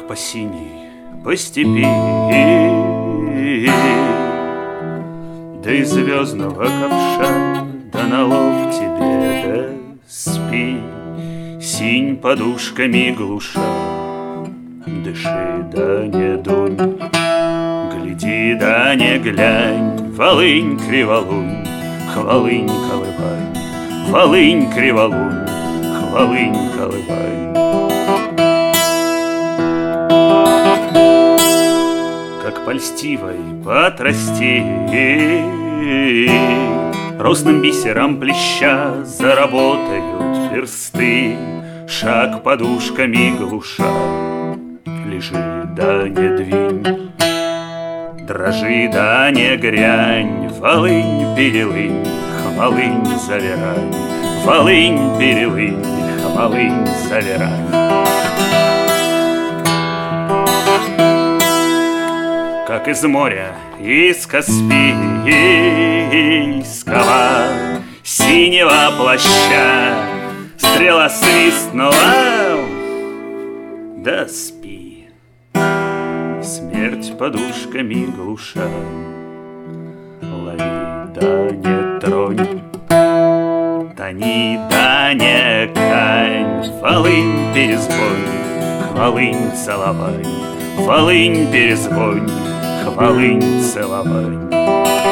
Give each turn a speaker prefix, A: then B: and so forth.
A: Как по синей, по степи, да из звездного ковша, да на лоб тебе, да спи, синь подушками глуша, дыши, да не дунь, гляди, да не глянь, Волынь, криволунь, хвалынь, колыбань, Волынь, криволунь, хвалынь, колыбань. Как польстивой потрасти, росным бисером плеща заработают персты, шаг подушками глуша, лежи, да не двинь, дрожи, да не грянь, Волынь, перелынь, хвалынь, завирань, Волынь, перелынь, хвалынь, завирань. Как из моря, из Каспийского синего плаща стрела свистнула, да спи, смерть подушками глуша, лови, да не тронь, тони, да не кань, Волынь, перезвонь, хвалынь, целовань, Волынь, перезвонь, хвалынь, целовань.